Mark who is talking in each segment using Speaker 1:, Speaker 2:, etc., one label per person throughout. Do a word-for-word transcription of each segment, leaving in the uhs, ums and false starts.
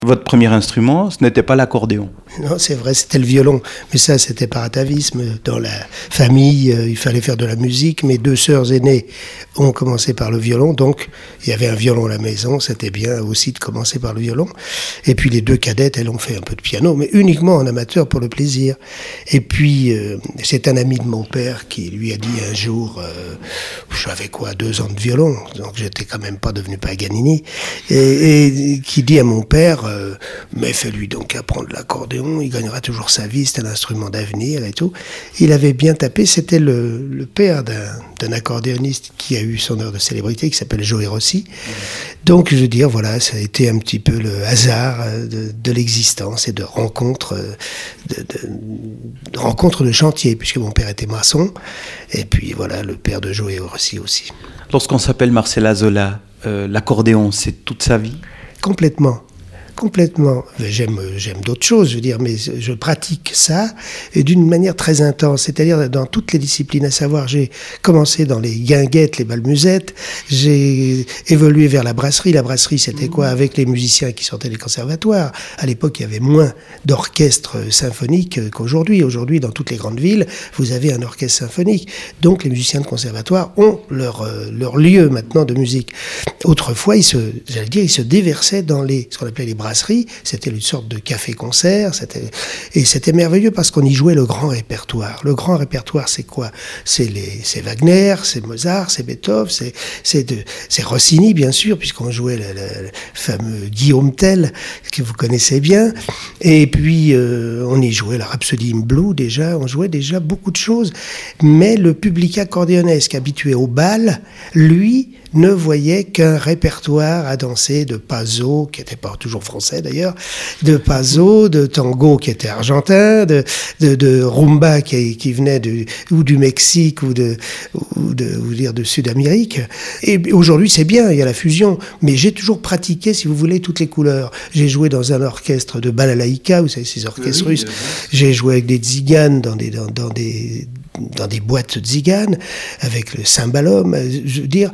Speaker 1: Votre premier instrument, ce n'était pas l'accordéon.
Speaker 2: Non, c'est vrai, c'était le violon. Mais ça, c'était par atavisme. Dans la famille, euh, il fallait faire de la musique. Mes deux sœurs aînées ont commencé par le violon. Donc, il y avait un violon à la maison. C'était bien aussi de commencer par le violon. Et puis, les deux cadettes, elles ont fait un peu de piano, mais uniquement en amateur pour le plaisir. Et puis, euh, c'est un ami de mon père qui lui a dit un jour, euh, j'avais quoi, deux ans de violon. Donc, j'étais quand même pas devenu Paganini. Et, et qui dit à mon père, euh, mais fais-lui donc apprendre l'accordéon. Il gagnera toujours sa vie, c'est un instrument d'avenir et tout. Il avait bien tapé, c'était le, le père d'un, d'un accordéoniste qui a eu son heure de célébrité, qui s'appelle Joey Rossi. Donc, je veux dire, voilà, ça a été un petit peu le hasard de, de l'existence et de rencontres de, de, de rencontres de chantier, puisque mon père était maçon, et puis voilà, le père de Joey Rossi aussi.
Speaker 1: Lorsqu'on s'appelle Marcel Azola, euh, l'accordéon, c'est toute sa vie ?
Speaker 2: Complètement. Complètement. J'aime, j'aime d'autres choses, je veux dire, mais je pratique ça et d'une manière très intense, c'est-à-dire dans toutes les disciplines, à savoir, j'ai commencé dans les guinguettes, les balmusettes, j'ai évolué vers la brasserie. La brasserie, c'était quoi? Avec les musiciens qui sortaient des conservatoires. À l'époque, il y avait moins d'orchestres symphoniques qu'aujourd'hui. Aujourd'hui, dans toutes les grandes villes, vous avez un orchestre symphonique. Donc, les musiciens de conservatoire ont leur, leur lieu maintenant de musique. Autrefois, ils se, j'allais dire, ils se déversaient dans les, ce qu'on appelait les brasseries. C'était une sorte de café-concert, c'était, et c'était merveilleux parce qu'on y jouait le grand répertoire. Le grand répertoire, c'est quoi? C'est, les, c'est Wagner, c'est Mozart, c'est Beethoven, c'est, c'est, de, c'est Rossini, bien sûr, puisqu'on jouait le, le, le fameux Guillaume Tell, que vous connaissez bien. Et puis, euh, on y jouait la Rhapsody in Blue, déjà, on jouait déjà beaucoup de choses. Mais le public accordéonesque habitué au bal, lui, ne voyait qu'un répertoire à danser de Paso, qui n'était pas toujours français d'ailleurs, de Paso, de tango qui était argentin, de, de, de rumba qui, qui venait de, ou du Mexique ou de, ou de, ou dire de Sud-Amérique. Et aujourd'hui, c'est bien, il y a la fusion, mais j'ai toujours pratiqué, si vous voulez, toutes les couleurs. J'ai joué dans un orchestre de balalaïka, vous savez, ces orchestres oui, russes. J'ai joué avec des tziganes dans des, dans, dans des, dans des boîtes tziganes, avec le cymbalum. Je veux dire,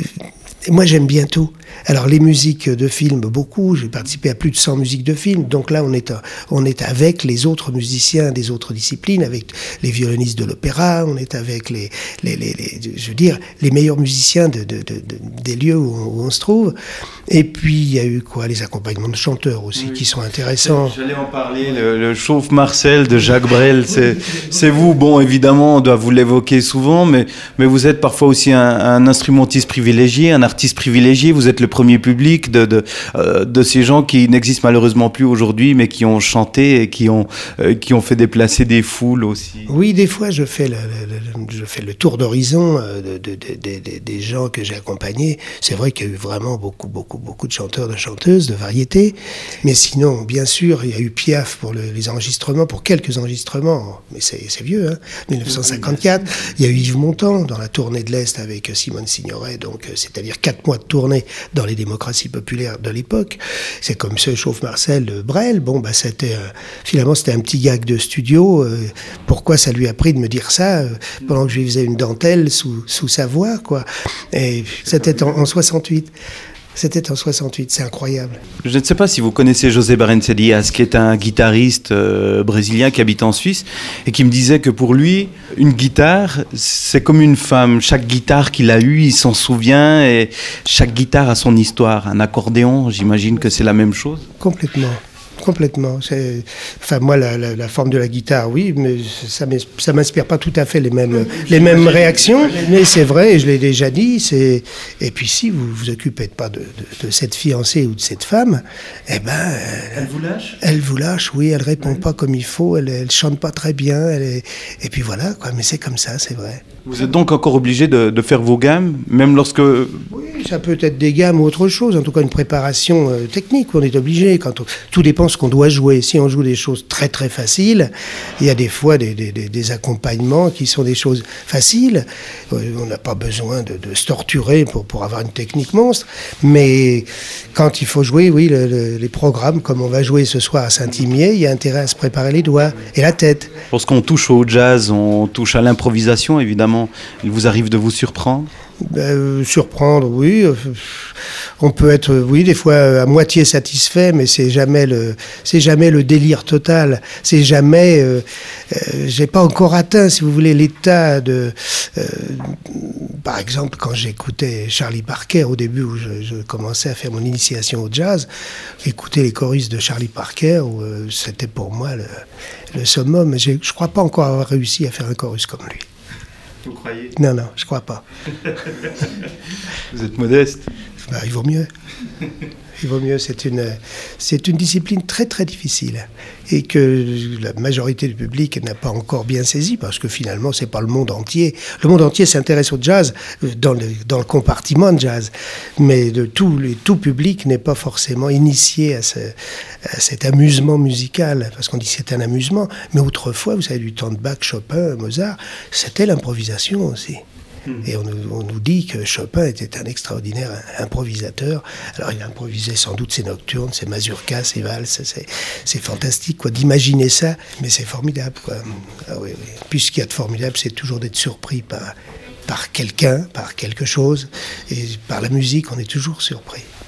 Speaker 2: moi j'aime bien tout. Alors les musiques de films, beaucoup, j'ai participé à plus de cent musiques de films, donc là on est, on est avec les autres musiciens des autres disciplines, avec les violonistes de l'opéra, on est avec les, les, les, les je veux dire, les meilleurs musiciens de, de, de, de, des lieux où on, où on se trouve. Et puis il y a eu quoi, les accompagnements de chanteurs aussi, oui, qui sont intéressants.
Speaker 1: J'allais en parler, le, le Chauffe Marcel de Jacques Brel, c'est, c'est vous, bon évidemment on doit vous l'évoquer souvent, mais, mais vous êtes parfois aussi un, un instrumentiste privilégié, un artiste privilégié, vous êtes le premier public de, de, euh, de ces gens qui n'existent malheureusement plus aujourd'hui, mais qui ont chanté et qui ont, euh, qui ont fait déplacer des foules aussi.
Speaker 2: Oui, des fois, je fais le, le, le, je fais le tour d'horizon de, de, de, de, de, des gens que j'ai accompagnés. C'est vrai qu'il y a eu vraiment beaucoup, beaucoup, beaucoup de chanteurs, de chanteuses, de variétés. Mais sinon, bien sûr, il y a eu Piaf pour le, les enregistrements, pour quelques enregistrements. Mais c'est, c'est vieux, hein, dix-neuf cent cinquante-quatre. Il y a eu Yves Montand dans la tournée de l'Est avec Simone Signoret, donc c'est-à-dire quatre mois de tournée dans les démocraties populaires de l'époque. C'est comme ce Chauffe Marcel de Brel. Bon, bah, c'était, euh, finalement, c'était un petit gag de studio. Euh, pourquoi ça lui a pris de me dire ça euh, pendant que je lui faisais une dentelle sous, sous sa voix, quoi. Et c'était en, en soixante-huit. C'était en soixante-huit, c'est incroyable.
Speaker 1: Je ne sais pas si vous connaissez José Barrença Diaz, qui est un guitariste euh, brésilien qui habite en Suisse et qui me disait que pour lui, une guitare, c'est comme une femme. Chaque guitare qu'il a eue, il s'en souvient et chaque guitare a son histoire. Un accordéon, j'imagine que c'est la même chose.
Speaker 2: Complètement. Complètement. C'est... Enfin, moi, la, la, la forme de la guitare, oui, mais ça ne m'inspire pas tout à fait les mêmes, les mêmes réactions. Mais c'est vrai, et je l'ai déjà dit, c'est... Et puis si vous ne vous occupez pas de, de, de cette fiancée ou de cette femme, eh ben...
Speaker 1: Elle, elle vous lâche
Speaker 2: Elle vous lâche, oui, elle ne répond pas comme il faut, elle ne chante pas très bien, elle est... et puis voilà, quoi. Mais c'est comme ça, c'est vrai.
Speaker 1: Vous êtes donc encore obligé de, de faire vos gammes, même lorsque...
Speaker 2: Oui, ça peut être des gammes ou autre chose, en tout cas une préparation euh, technique, on est obligé, quand on... tout dépend ce qu'on doit jouer. Si on joue des choses très très faciles, il y a des fois des, des, des accompagnements qui sont des choses faciles, euh, on n'a pas besoin de, de se torturer pour, pour avoir une technique monstre, mais quand il faut jouer, oui, le, le, les programmes, comme on va jouer ce soir à Saint-Imier, il y a intérêt à se préparer les doigts et la tête.
Speaker 1: Lorsqu'on touche au jazz, on touche à l'improvisation, évidemment. Il vous arrive de vous surprendre ?
Speaker 2: Ben, surprendre, oui. On peut être, oui, des fois à moitié satisfait, mais c'est jamais le, c'est jamais le délire total. C'est jamais, euh, euh, j'ai pas encore atteint, si vous voulez, l'état de, euh, par exemple, quand j'écoutais Charlie Parker au début où je, je commençais à faire mon initiation au jazz, écouter les choristes de Charlie Parker, où, euh, c'était pour moi le, le summum. Mais je, je crois pas encore avoir réussi à faire un chorus comme lui.
Speaker 1: Vous croyez?
Speaker 2: Non, non, je crois pas.
Speaker 1: Vous êtes modeste.
Speaker 2: Ben, il vaut mieux. Il vaut mieux. C'est une, c'est une discipline très très difficile et que la majorité du public n'a pas encore bien saisi parce que finalement c'est pas le monde entier. Le monde entier s'intéresse au jazz dans le, dans le compartiment de jazz, mais de tout, le, tout public n'est pas forcément initié à, ce, à cet amusement musical parce qu'on dit que c'est un amusement, mais autrefois, vous savez, du temps de Bach, Chopin, Mozart, c'était l'improvisation aussi. Et on nous, on nous dit que Chopin était un extraordinaire improvisateur. Alors il improvisait sans doute ses nocturnes, ses mazurkas, ses valses. C'est, c'est fantastique quoi, d'imaginer ça, mais c'est formidable. Quoi. Ah, oui, oui. Puis ce qu'il y a de formidable, c'est toujours d'être surpris par, par quelqu'un, par quelque chose. Et par la musique, on est toujours surpris.